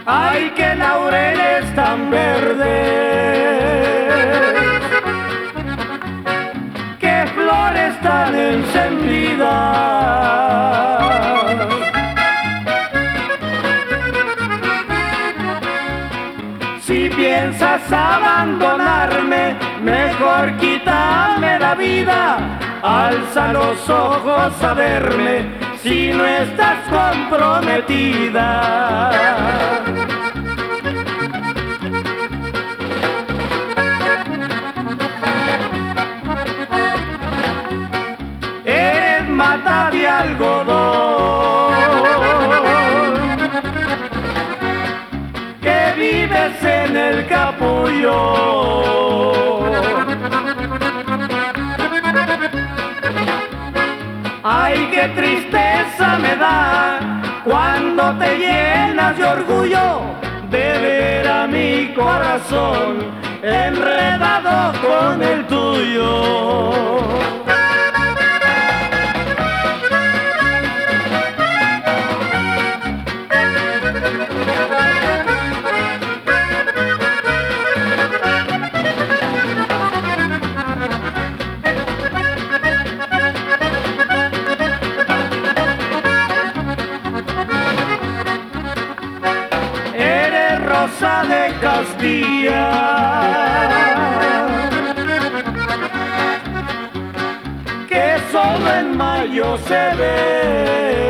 Ay, qué laureles tan verdes, qué flores tan encendidas. Si piensas abandonarme, mejor quítame la vida. Alza los ojos a verme si no estás comprometida. Eres mata de algodón, que vives en el capullo. Ay, qué tristeza me da cuando te llenas de orgullo de ver a mi corazón enredado con el tuyo. Rosa de Castilla, que solo en mayo se ve.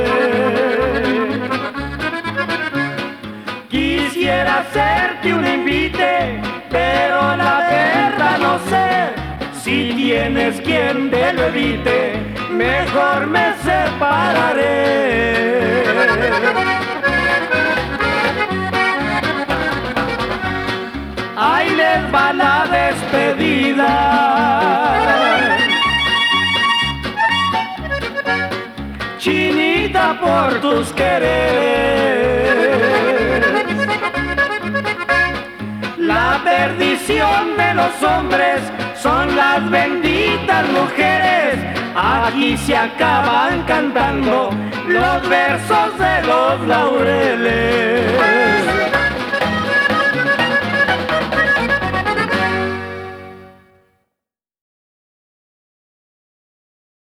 Quisiera hacerte un invite, pero la verdad no sé si tienes quien te lo evite. Mejor me separaré. Ahí les va la despedida, chinita, por tus quereres. La perdición de los hombres son las benditas mujeres. Aquí se acaban cantando los versos de los laureles.